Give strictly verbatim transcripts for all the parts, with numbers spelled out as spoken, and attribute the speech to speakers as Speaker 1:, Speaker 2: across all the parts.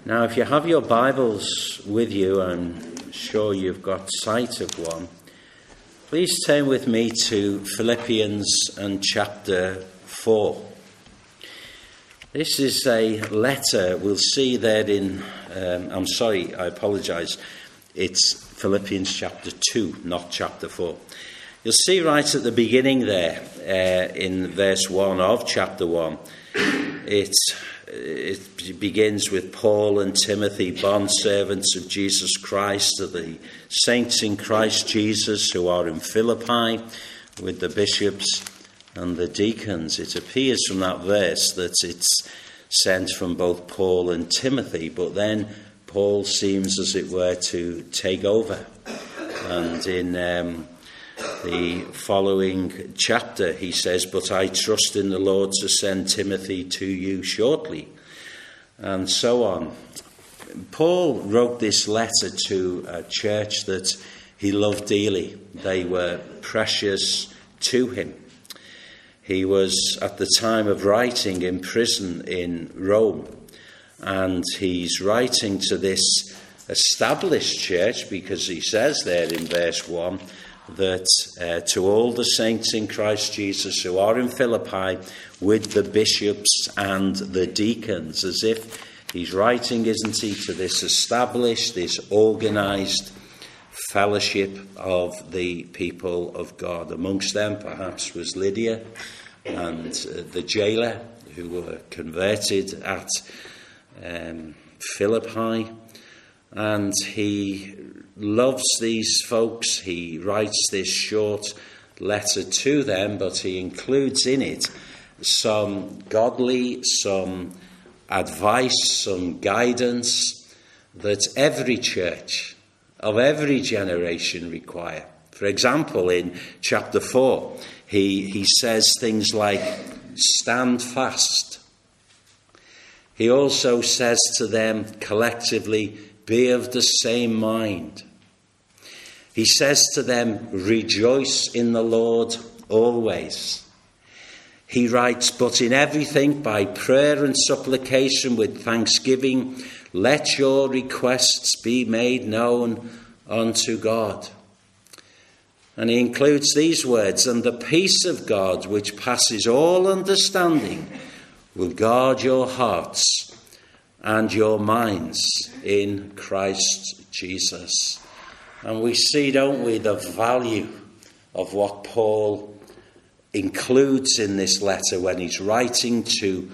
Speaker 1: Now, if you have your Bibles with you, I'm sure you've got sight of one, please turn with me to Philippians and chapter four. This is a letter, we'll see there in, um, I'm sorry, I apologise, it's Philippians chapter two, not chapter four. You'll see right at the beginning there, uh, in verse one of chapter one, it's It begins with Paul and Timothy, bondservants of Jesus Christ, of the saints in Christ Jesus who are in Philippi, with the bishops and the deacons. It appears from that verse that it's sent from both Paul and Timothy, but then Paul seems, as it were, to take over. And in um, the following chapter, he says, "But I trust in the Lord to send Timothy to you shortly," and so on. Paul wrote this letter to a church that he loved dearly. They were precious to him. He was, at the time of writing, in prison in Rome, and he's writing to this established church because he says there in verse one, that uh, to all the saints in Christ Jesus who are in Philippi, with the bishops and the deacons, as if he's writing, isn't he, to this established, this organised fellowship of the people of God. Amongst them perhaps was Lydia and uh, the jailer who were converted at um, Philippi, and he loves these folks. He writes this short letter to them, but he includes in it some godly, some advice, some guidance that every church of every generation require. For example, in chapter four, he, he says things like, "Stand fast." He also says to them collectively, "Be of the same mind." He says to them, "Rejoice in the Lord always." He writes, "But in everything, by prayer and supplication with thanksgiving, let your requests be made known unto God." And he includes these words, "And the peace of God, which passes all understanding, will guard your hearts and your minds in Christ Jesus." And we see, don't we, the value of what Paul includes in this letter when he's writing to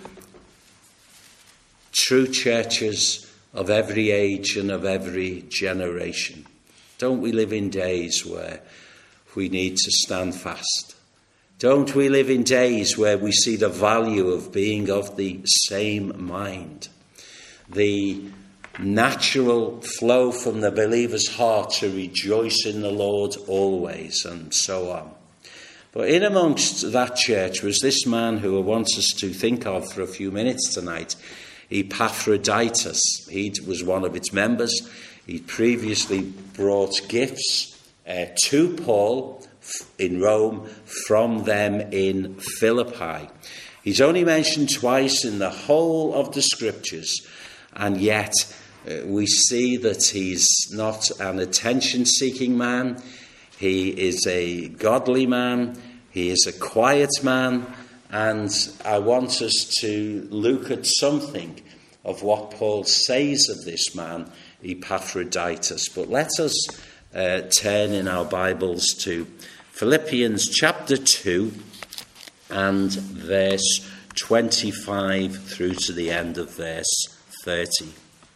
Speaker 1: true churches of every age and of every generation. Don't we live in days where we need to stand fast? Don't we live in days where we see the value of being of the same mind? The natural flow from the believer's heart to rejoice in the Lord always, and so on. But in amongst that church was this man who I want us to think of for a few minutes tonight, Epaphroditus. He was one of its members. He previously brought gifts uh, to Paul in Rome from them in Philippi. He's only mentioned twice in the whole of the scriptures, and yet uh, we see that he's not an attention-seeking man. He is a godly man. He is a quiet man. And I want us to look at something of what Paul says of this man, Epaphroditus. But let us uh, turn in our Bibles to Philippians chapter two and verse twenty-five through to the end of verse thirty.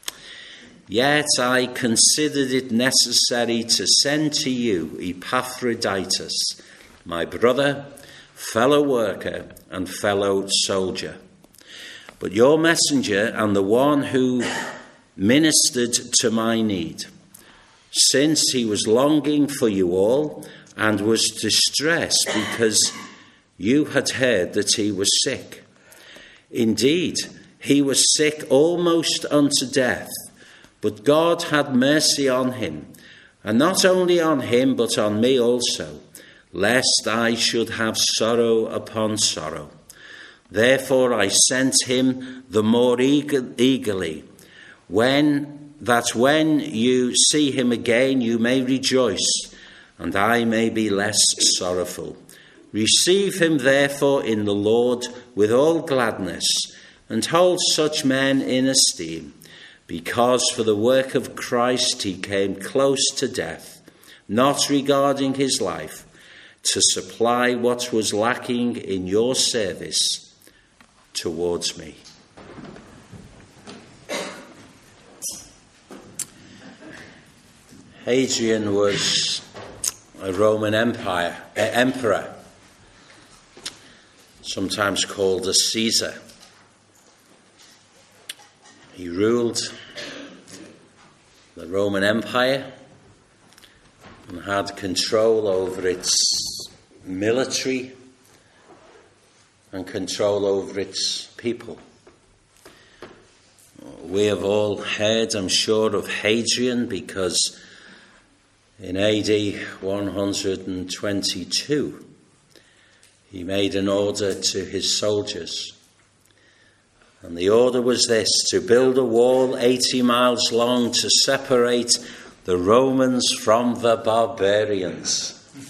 Speaker 1: "Yet I considered it necessary to send to you Epaphroditus, my brother, fellow worker, and fellow soldier, but your messenger and the one who ministered to my need, since he was longing for you all and was distressed because you had heard that he was sick. Indeed, he was sick almost unto death, but God had mercy on him, and not only on him, but on me also, lest I should have sorrow upon sorrow. Therefore I sent him the more eager, eagerly, when that when you see him again you may rejoice, and I may be less sorrowful. Receive him therefore in the Lord with all gladness, and hold such men in esteem, because for the work of Christ he came close to death, not regarding his life, to supply what was lacking in your service towards me. Hadrian was a Roman Empire uh, emperor, sometimes called a Caesar. He ruled the Roman Empire and had control over its military and control over its people. We have all heard, I'm sure, of Hadrian, because in A D one hundred twenty-two he made an order to his soldiers. And the order was this: to build a wall eighty miles long to separate the Romans from the barbarians.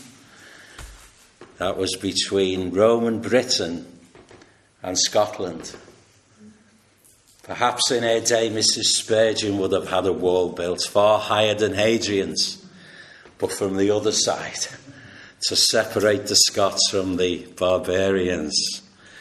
Speaker 1: That was between Roman Britain and Scotland. Perhaps in her day, Missus Spurgeon would have had a wall built far higher than Hadrian's, but from the other side, to separate the Scots from the barbarians.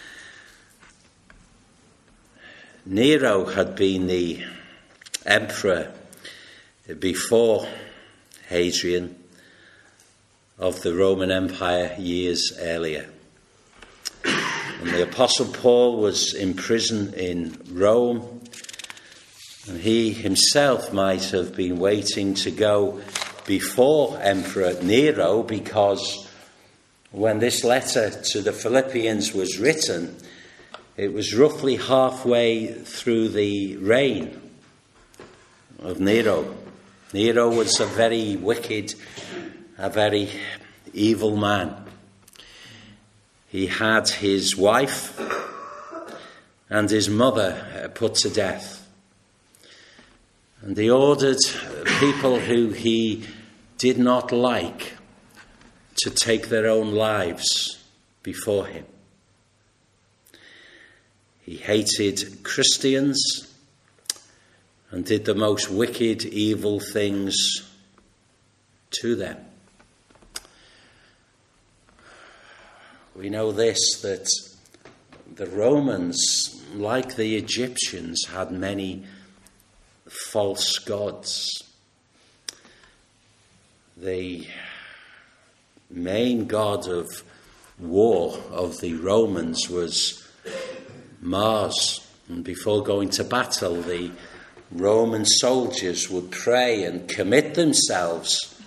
Speaker 1: Nero had been the emperor before Hadrian of the Roman Empire years earlier. And the Apostle Paul was in prison in Rome, and he himself might have been waiting to go before Emperor Nero, because when this letter to the Philippians was written, it was roughly halfway through the reign of Nero. Nero was a very wicked, a very evil man. He had his wife and his mother put to death. And he ordered people who he did not like to take their own lives before him. He hated Christians and did the most wicked, evil things to them. We know this, that the Romans, like the Egyptians, had many false gods. The main god of war of the Romans was Mars. And before going to battle, the Roman soldiers would pray and commit themselves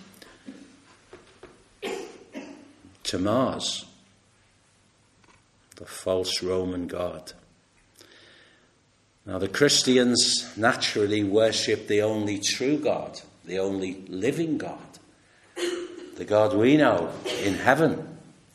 Speaker 1: to Mars, the false Roman god. Now, the Christians naturally worship the only true God, the only living God, the God we know in heaven.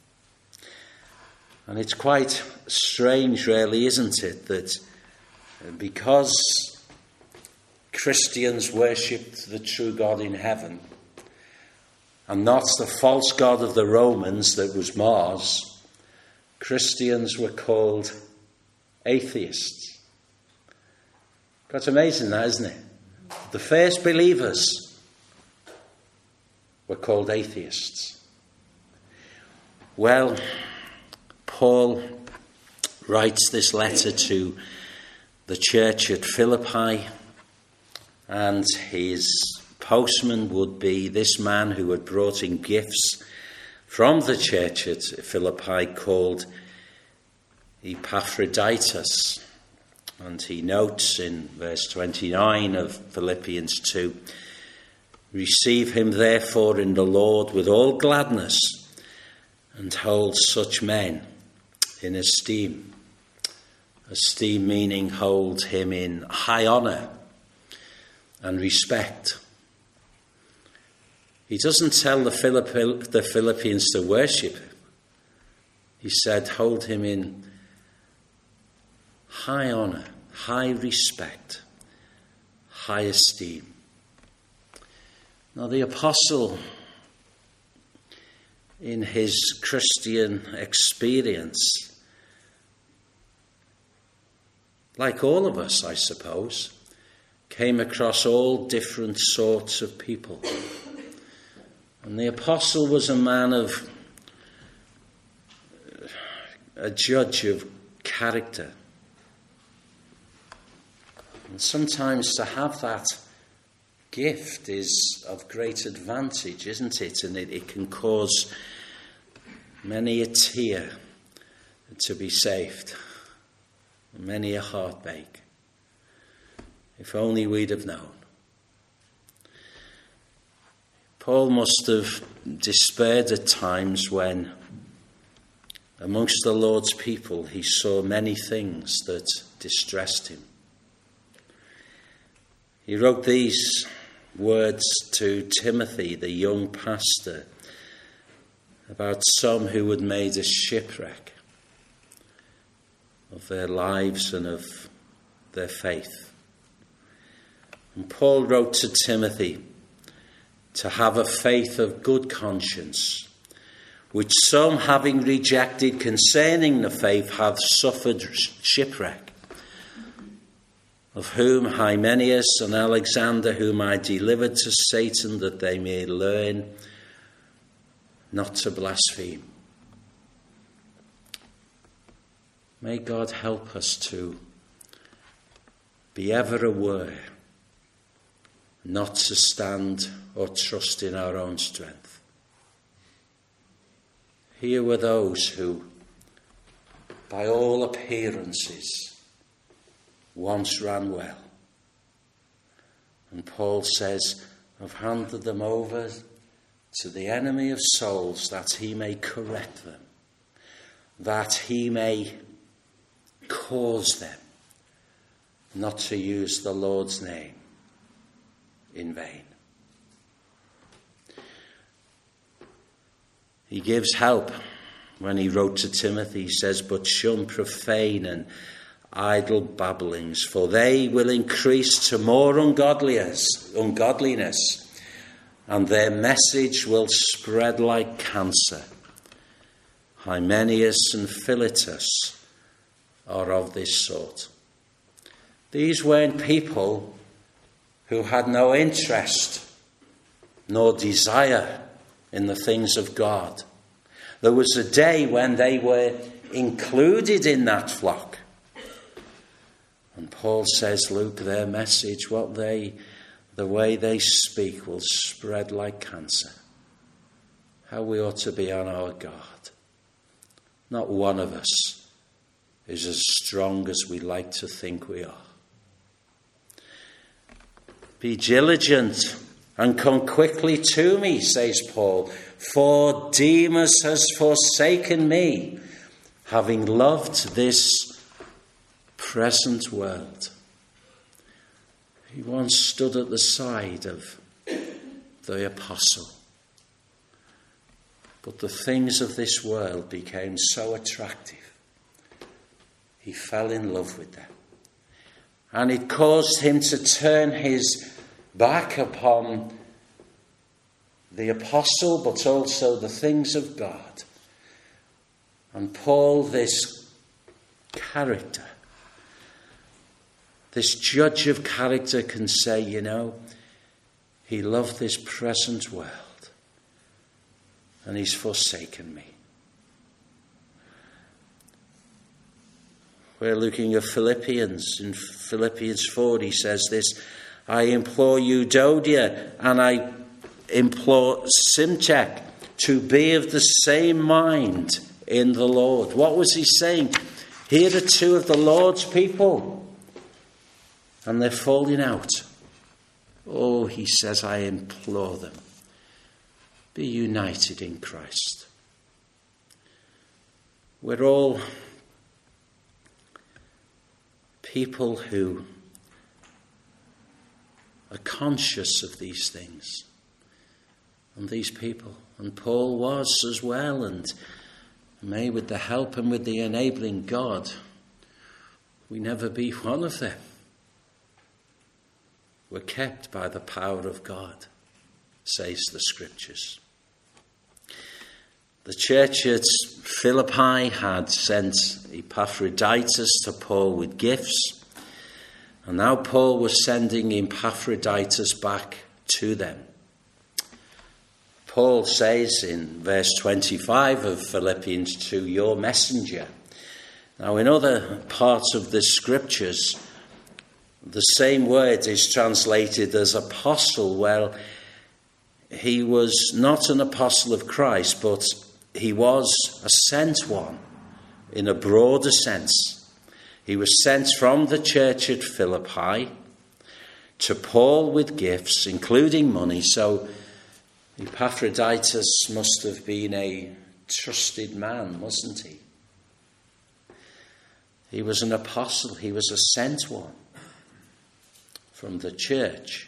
Speaker 1: And it's quite strange, really, isn't it, that because Christians worshipped the true God in heaven and not the false god of the Romans that was Mars, Christians were called atheists. Quite amazing that, isn't it? The first believers were called atheists. Well, Paul writes this letter to the church at Philippi, and his postman would be this man who had brought in gifts from the church at Philippi called Epaphroditus. And he notes in verse twenty-nine of Philippians two, receive him therefore in the Lord with all gladness, and hold such men in esteem. Esteem meaning hold him in high honour and respect. He doesn't tell the, Philippi- the Philippians to worship him. He said hold him in high honour, high respect, high esteem. Now, the apostle, in his Christian experience, like all of us, I suppose, came across all different sorts of people. And the apostle was a man of, a judge of character. And sometimes to have that gift is of great advantage, isn't it? And it, it can cause many a tear to be saved, many a heartbreak. If only we'd have known. Paul must have despaired at times when, amongst the Lord's people, he saw many things that distressed him. He wrote these words to Timothy, the young pastor, about some who had made a shipwreck of their lives and of their faith. And Paul wrote to Timothy to have a faith of good conscience, which some, having rejected concerning the faith, have suffered shipwreck, of whom Hymenaeus and Alexander, whom I delivered to Satan, that they may learn not to blaspheme. May God help us to be ever aware not to stand or trust in our own strength. Here were those who, by all appearances, once ran well. And Paul says, I've handed them over to the enemy of souls that he may correct them, that he may cause them not to use the Lord's name in vain. He gives help when he wrote to Timothy. He says, but shun profane and idle babblings, for they will increase to more ungodliness, ungodliness, and their message will spread like cancer. Hymenaeus and Philetus are of this sort. These weren't people who had no interest nor desire in the things of God. There was a day when they were included in that flock. And Paul says, look, their message, what they, the way they speak will spread like cancer. How we ought to be on our guard. Not one of us is as strong as we like to think we are. Be diligent and come quickly to me, says Paul, for Demas has forsaken me, having loved this present world. He once stood at the side of the apostle, but the things of this world became so attractive, he fell in love with them. And it caused him to turn his back upon the apostle, but also the things of God. And Paul, this character, this judge of character, can say, you know, he loved this present world and he's forsaken me. We're looking at Philippians. In Philippians four, he says this, I implore Euodia and I implore Syntyche to be of the same mind in the Lord. What was he saying? Here are two of the Lord's people, and they're falling out. Oh, he says, I implore them, be united in Christ. We're all people who are conscious of these things and these people. And Paul was as well, and may with the help and with the enabling God, we never be one of them. were kept by the power of God, says the Scriptures. The church at Philippi had sent Epaphroditus to Paul with gifts, and now Paul was sending Epaphroditus back to them. Paul says in verse twenty-five of Philippians two, your messenger. Now in other parts of the Scriptures, the same word is translated as apostle. Well, he was not an apostle of Christ, but he was a sent one in a broader sense. He was sent from the church at Philippi to Paul with gifts, including money. So Epaphroditus must have been a trusted man, mustn't he? He was an apostle. He was a sent one from the church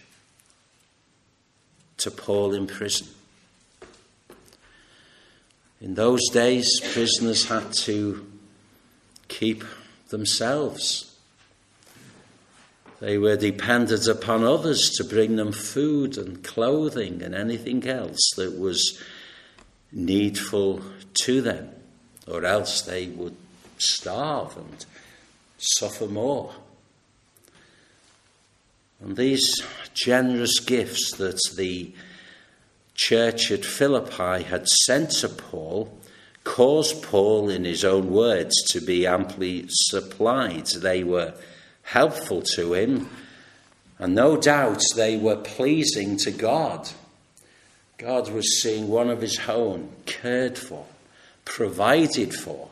Speaker 1: to Paul in prison. In those days, prisoners had to keep themselves. They were dependent upon others to bring them food and clothing and anything else that was needful to them, or else they would starve and suffer more. And these generous gifts that the church at Philippi had sent to Paul caused Paul, in his own words, to be amply supplied. They were helpful to him, and no doubt they were pleasing to God. God was seeing one of his own cared for, provided for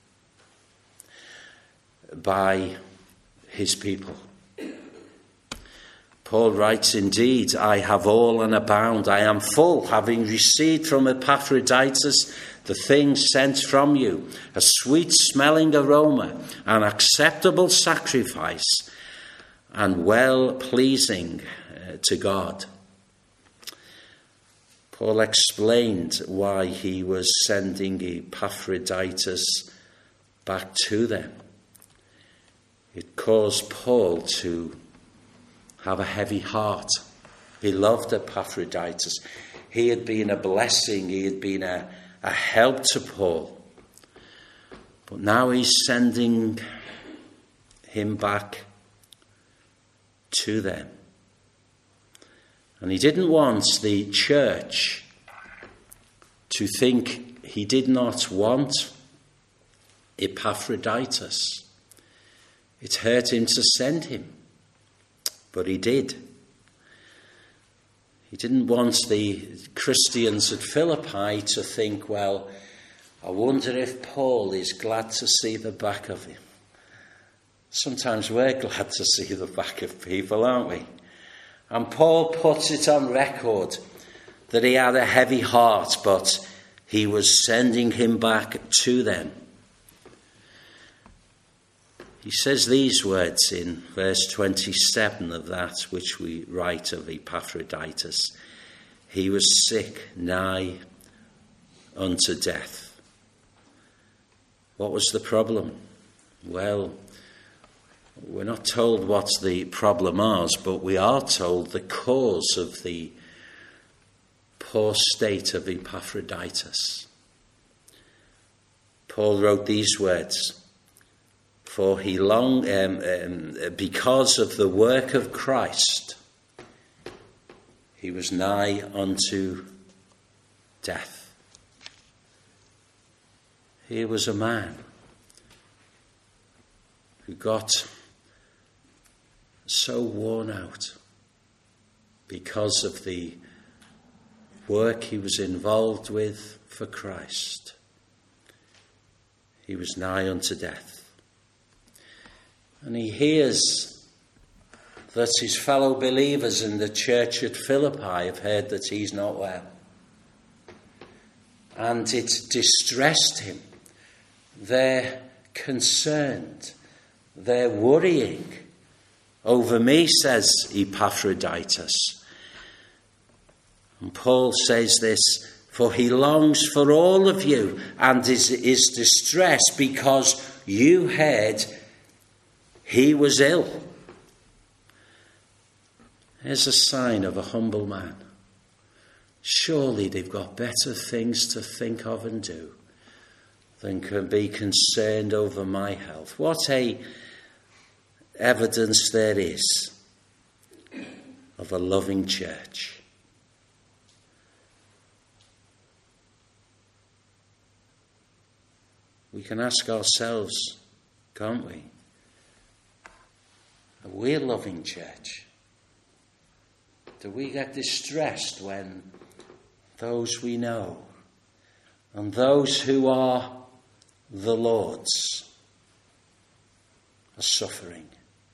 Speaker 1: by his people. Paul writes, indeed, I have all and abound. I am full, having received from Epaphroditus the things sent from you, a sweet-smelling aroma, an acceptable sacrifice, and well-pleasing uh, to God. Paul explained why he was sending Epaphroditus back to them. It caused Paul to have a heavy heart. He loved Epaphroditus. He had been a blessing. He had been a, a help to Paul. But now he's sending him back to them. And he didn't want the church to think he did not want Epaphroditus. It hurt him to send him. But he did. He didn't want the Christians at Philippi to think, well, I wonder if Paul is glad to see the back of him. Sometimes we're glad to see the back of people, aren't we? And Paul puts it on record that he had a heavy heart, but he was sending him back to them. He says these words in verse twenty-seven of that which we write of Epaphroditus. He was sick, nigh unto death. What was the problem? Well, we're not told what the problem was, but we are told the cause of the poor state of Epaphroditus. Paul wrote these words, For he long, um, um, because of the work of Christ, he was nigh unto death. Here was a man who got so worn out because of the work he was involved with for Christ. He was nigh unto death. And he hears that his fellow believers in the church at Philippi have heard that he's not well. And it distressed him. They're concerned. They're worrying over me, says Epaphroditus. And Paul says this, for he longs for all of you and is, is distressed because you heard he was ill. Here's a sign of a humble man. Surely they've got better things to think of and do than can be concerned over my health. What a evidence there is of a loving church. We can ask ourselves, can't we? Are we a loving church? Do we get distressed when those we know and those who are the Lord's are suffering?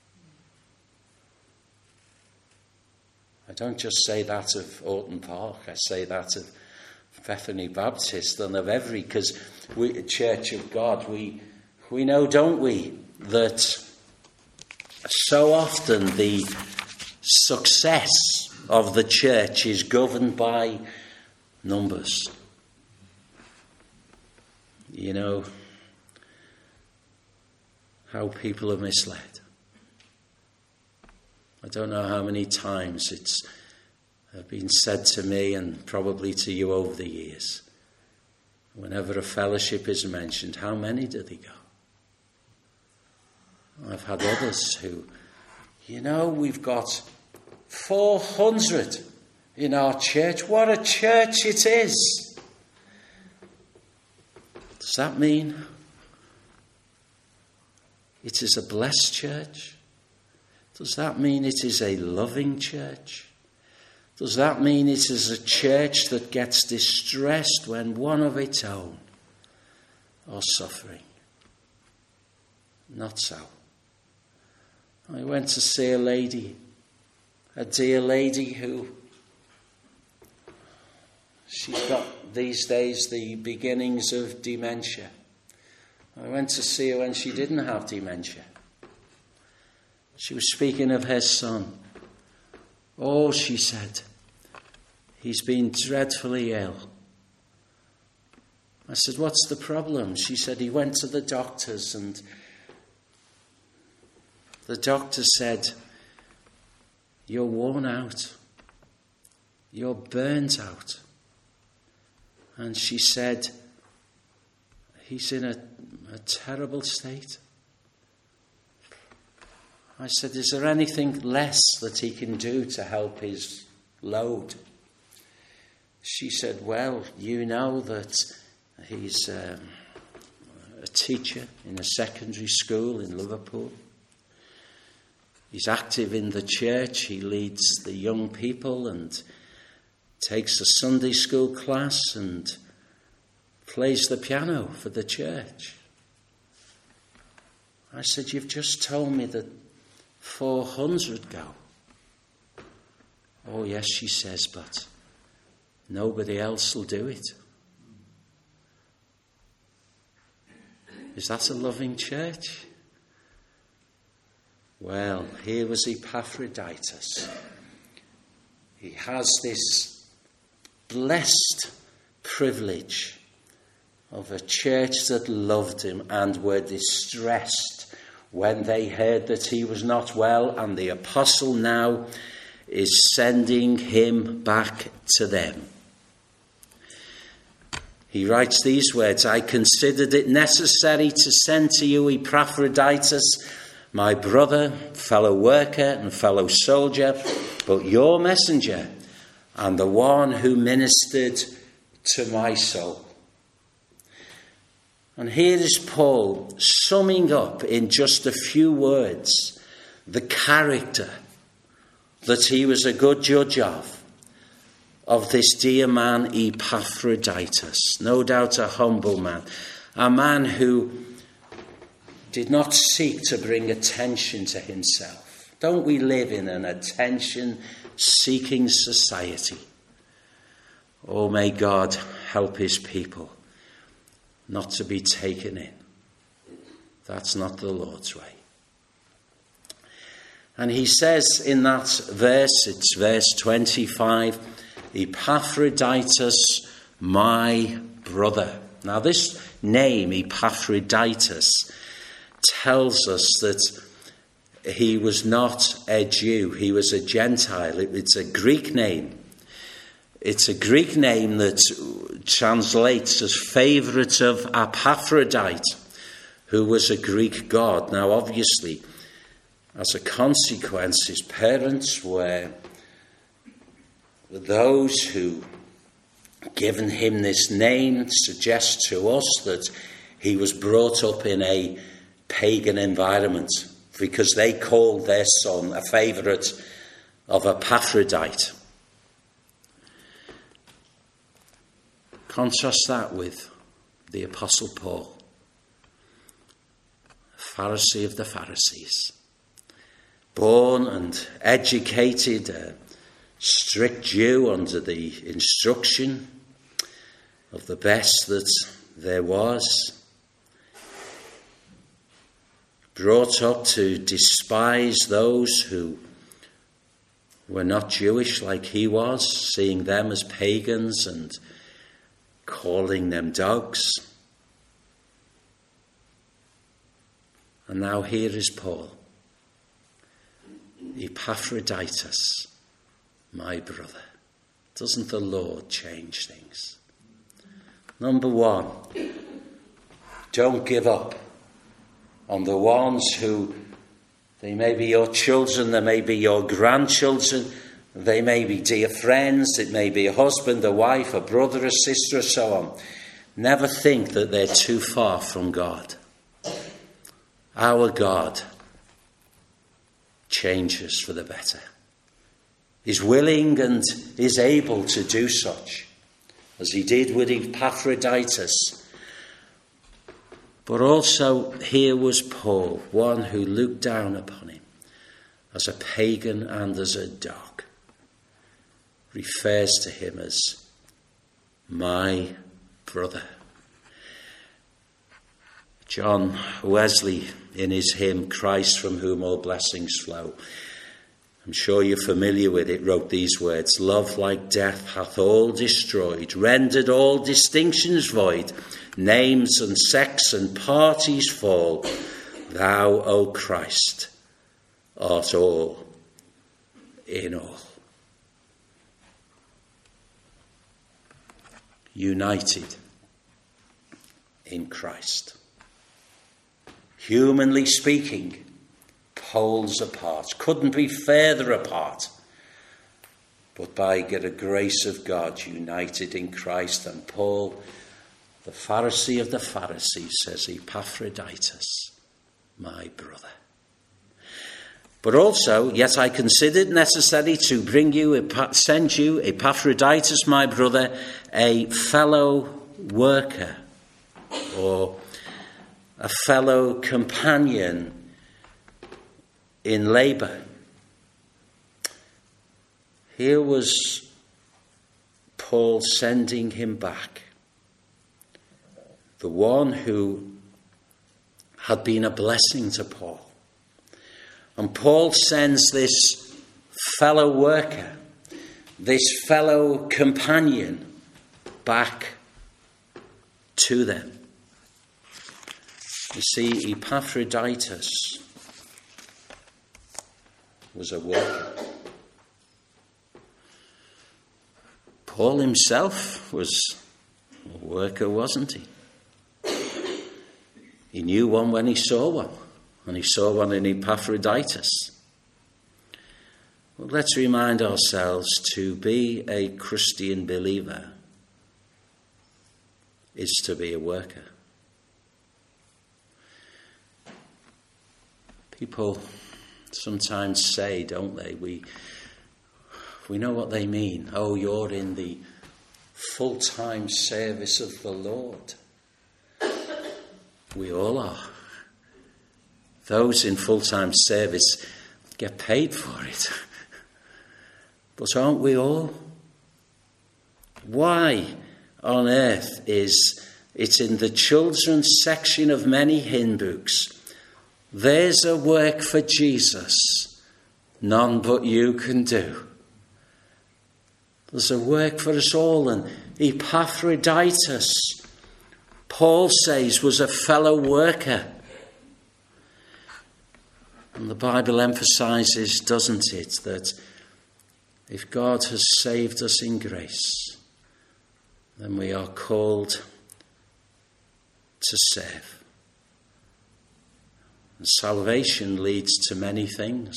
Speaker 1: I don't just say that of Orton Park, I say that of Bethany Baptist and of every, because we, Church of God, we we know, don't we, that so often the success of the church is governed by numbers. You know how people are misled. I don't know how many times it's been said to me and probably to you over the years. Whenever a fellowship is mentioned, how many do they go? I've had others who, you know, we've got four hundred in our church. What a church it is. Does that mean it is a blessed church? Does that mean it is a loving church? Does that mean it is a church that gets distressed when one of its own are suffering? Not so. I went to see a lady, a dear lady who, she's got these days the beginnings of dementia. I went to see her when she didn't have dementia. She was speaking of her son. Oh, she said, he's been dreadfully ill. I said, what's the problem? She said, he went to the doctors and the doctor said, you're worn out. You're burnt out. And she said, he's in a, a terrible state. I said, is there anything less that he can do to help his load? She said, well, you know that he's um, a teacher in a secondary school in Liverpool. He's active in the church. He leads the young people and takes a Sunday school class and plays the piano for the church. I said, you've just told me that four hundred go. Oh, yes, she says, but nobody else will do it. Is that a loving church? Well, here was Epaphroditus. He has this blessed privilege of a church that loved him and were distressed when they heard that he was not well, and the apostle now is sending him back to them. He writes these words, I considered it necessary to send to you Epaphroditus, my brother, fellow worker and fellow soldier, but your messenger and the one who ministered to my soul. And here is Paul summing up in just a few words the character that he was a good judge of, of this dear man Epaphroditus, no doubt a humble man, a man who did not seek to bring attention to himself. Don't we live in an attention-seeking society? Oh, may God help his people not to be taken in. That's not the Lord's way. And he says in that verse, it's verse twenty-five, Epaphroditus, my brother. Now this name, Epaphroditus, tells us that he was not a Jew, he was a Gentile. It's a Greek name. It's a Greek name that translates as favourite of Epaphrodite, who was a Greek god. Now, obviously, as a consequence, his parents were those who, given him this name, suggest to us that he was brought up in a pagan environment, because they called their son a favourite of Epaphrodite. Contrast that with the Apostle Paul, Pharisee of the Pharisees, born and educated, a strict Jew under the instruction of the best that there was, brought up to despise those who were not Jewish like he was, seeing them as pagans and calling them dogs. And now here is Paul, Epaphroditus, my brother. Doesn't the Lord change things? Number one, don't give up on the ones who, they may be your children, they may be your grandchildren, they may be dear friends, it may be a husband, a wife, a brother, a sister, so on. Never think that they're too far from God. Our God changes for the better, is willing and is able to do such, as he did with Epaphroditus. But also here was Paul, one who looked down upon him as a pagan and as a dog, refers to him as my brother. John Wesley, in his hymn, Christ from whom all blessings flow, I'm sure you're familiar with it, wrote these words: love like death hath all destroyed, rendered all distinctions void, names and sex and parties fall. Thou, O Christ, art all in all. United in Christ. Humanly speaking, poles apart, couldn't be further apart, but by the grace of God, united in Christ. And Paul, the Pharisee of the Pharisees, says, Epaphroditus, my brother. But also, yet I considered necessary to bring you, send you, Epaphroditus, my brother, a fellow worker, or a fellow companion in labour. Here was Paul sending him back, the one who had been a blessing to Paul. And Paul sends this fellow worker, this fellow companion, back to them. You see, Epaphroditus was a worker. Paul himself was a worker, wasn't he? He knew one when he saw one, and he saw one in Epaphroditus. Well, let's remind ourselves, to be a Christian believer is to be a worker. People sometimes say, don't they, we we know what they mean. Oh, you're in the full-time service of the Lord. We all are. Those in full-time service get paid for it. But aren't we all? Why on earth is it in the children's section of many hymn books? There's a work for Jesus none but you can do. There's a work for us all, and Epaphroditus, Paul says, was a fellow worker. And the Bible emphasizes, doesn't it, that if God has saved us in grace, then we are called to serve. And salvation leads to many things.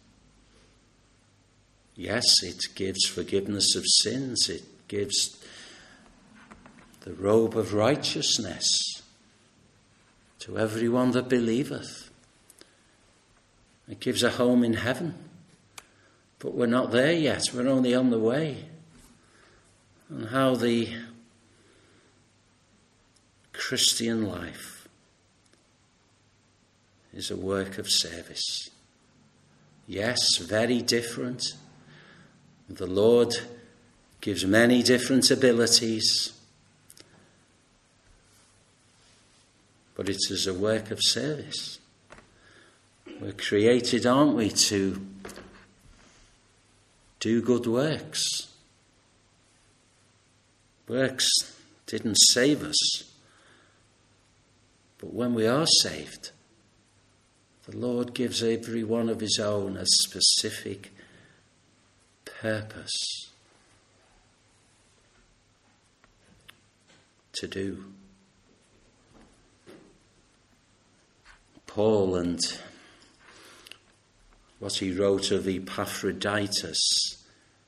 Speaker 1: Yes, it gives forgiveness of sins. It gives the robe of righteousness to everyone that believeth. It gives a home in heaven. But we're not there yet. We're only on the way. And how the Christian life is a work of service. Yes, very different. The Lord gives many different abilities, but it is a work of service. We're created, aren't we, to do good works. Works didn't save us, but when we are saved, the Lord gives every one of his own a specific purpose to do. Paul and what he wrote of Epaphroditus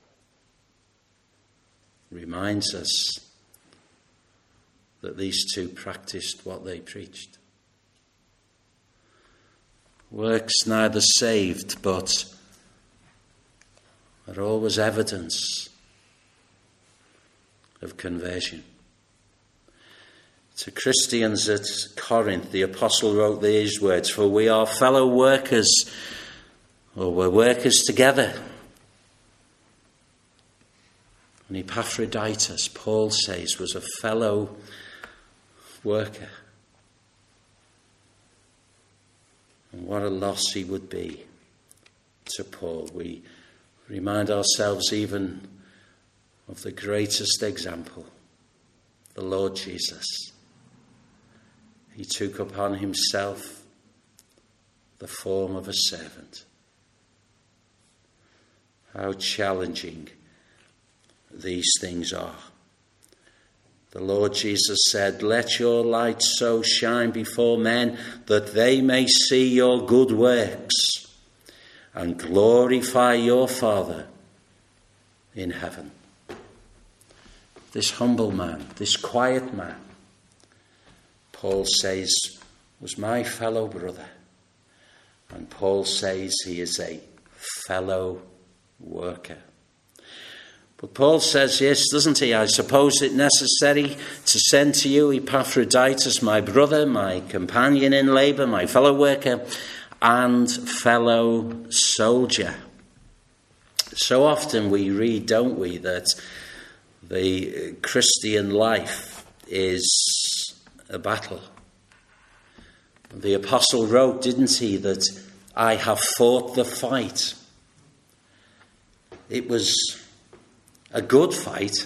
Speaker 1: reminds us that these two practiced what they preached. Works neither saved, but are always evidence of conversion. To Christians at Corinth, the apostle wrote these words, "For we are fellow workers," or we're workers together. And Epaphroditus, Paul says, was a fellow worker. And what a loss he would be to Paul. We remind ourselves even of the greatest example, the Lord Jesus. He took upon himself the form of a servant. How challenging these things are. The Lord Jesus said, "Let your light so shine before men that they may see your good works and glorify your Father in heaven." This humble man, this quiet man, Paul says, was my fellow brother. And Paul says he is a fellow worker. But Paul says, yes, doesn't he? "I suppose it necessary to send to you Epaphroditus, my brother, my companion in labour, my fellow worker, and fellow soldier." So often we read, don't we, that the Christian life is a battle. The apostle wrote, didn't he, that "I have fought the fight." It was a good fight.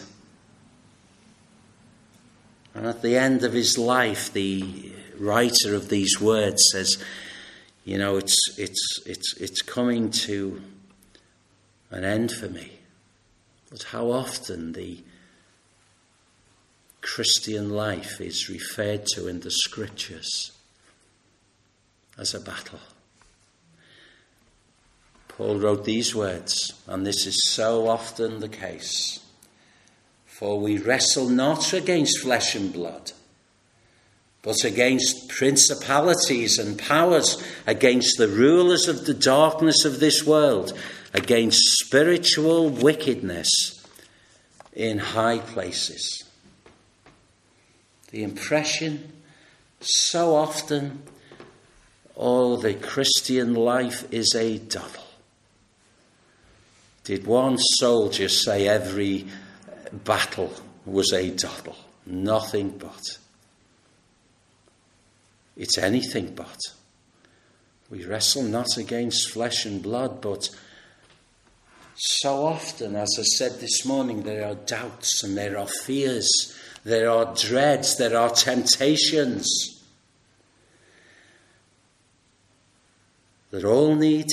Speaker 1: And at the end of his life, the writer of these words says, you know, it's it's it's it's coming to an end for me. But how often the Christian life is referred to in the scriptures as a battle. Paul wrote these words, and this is so often the case. "For we wrestle not against flesh and blood, but against principalities and powers, against the rulers of the darkness of this world, against spiritual wickedness in high places." The impression so often, oh, the Christian life is a battle. Did one soldier say every battle was a battle? Nothing but. It's anything but. We wrestle not against flesh and blood, but so often, as I said this morning, there are doubts and there are fears, there are dreads, there are temptations. that all need,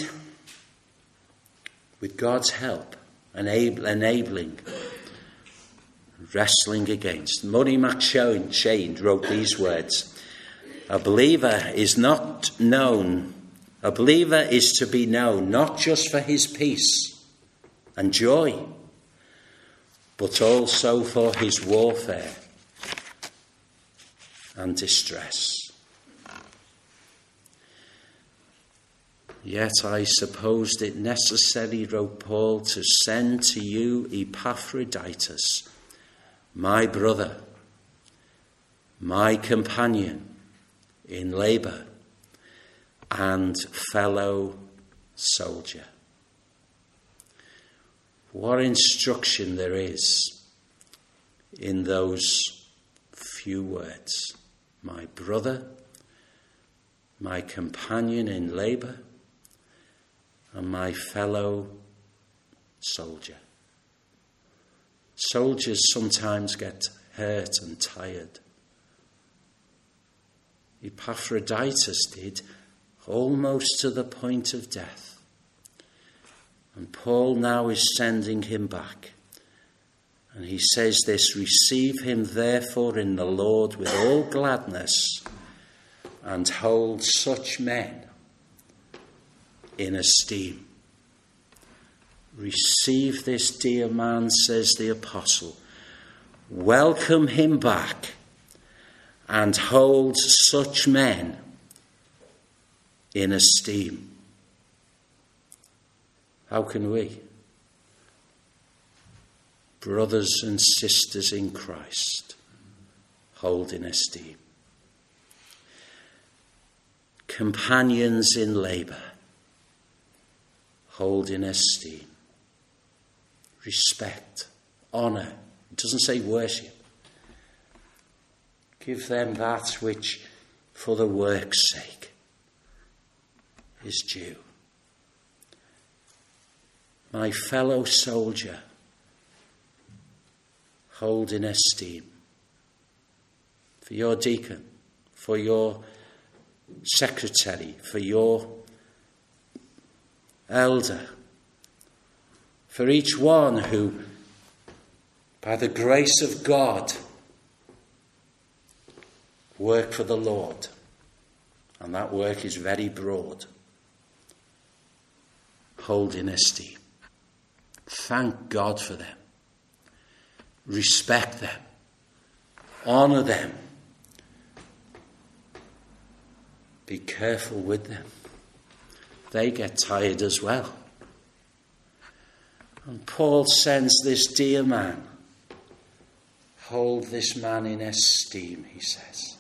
Speaker 1: with God's help, enable, enabling, wrestling against. Murray McShane wrote these words: a believer is not known, a believer is to be known not just for his peace and joy, but also for his warfare and distress. Yet I supposed it necessary, wrote Paul, to send to you Epaphroditus, my brother, my companion in labour and fellow soldier. What instruction there is in those few words. My brother, my companion in labour, and my fellow soldier. Soldiers sometimes get hurt and tired. Epaphroditus did, almost to the point of death. And Paul now is sending him back. And he says this: receive him therefore in the Lord with all gladness, and hold such men in esteem. Receive this dear man, says the apostle. Welcome him back and hold such men in esteem. How can we, brothers and sisters in Christ, hold in esteem? Companions in labour, hold in esteem. Respect, honour. It doesn't say worship. Give them that which, for the work's sake, is due. My fellow soldier, hold in esteem. For your deacon, for your secretary, for your elder, for each one who, by the grace of God, work for the Lord. And that work is very broad. Hold in esteem. Thank God for them. Respect them. Honour them. Be careful with them. They get tired as well. And Paul sends this dear man. Hold this man in esteem, he says.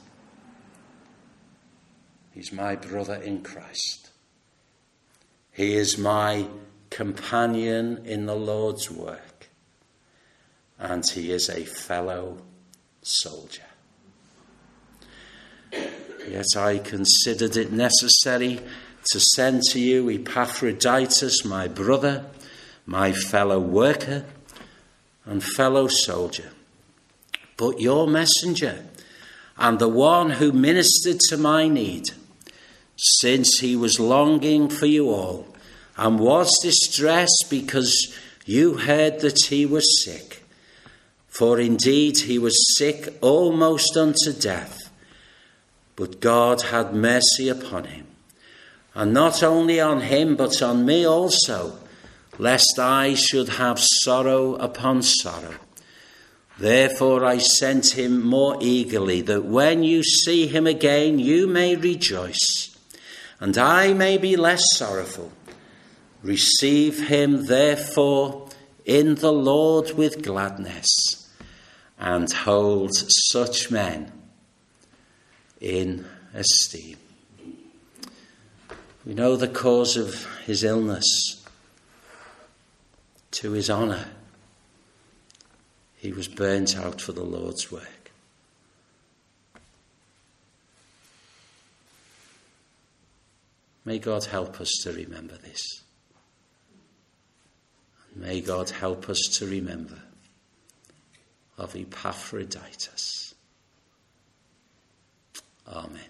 Speaker 1: He's my brother in Christ. He is my companion in the Lord's work. And he is a fellow soldier. Yet I considered it necessary to send to you Epaphroditus, my brother, my fellow worker and fellow soldier, but your messenger and the one who ministered to my need, since he was longing for you all and was distressed because you heard that he was sick. For indeed he was sick almost unto death, but God had mercy upon him, and not only on him but on me also, lest I should have sorrow upon sorrow. Therefore I sent him more eagerly, that when you see him again you may rejoice, and I may be less sorrowful. Receive him therefore in the Lord with gladness, and hold such men in esteem. We know the cause of his illness. To his honour, he was burnt out for the Lord's work. May God help us to remember this. And may God help us to remember of Epaphroditus. Amen.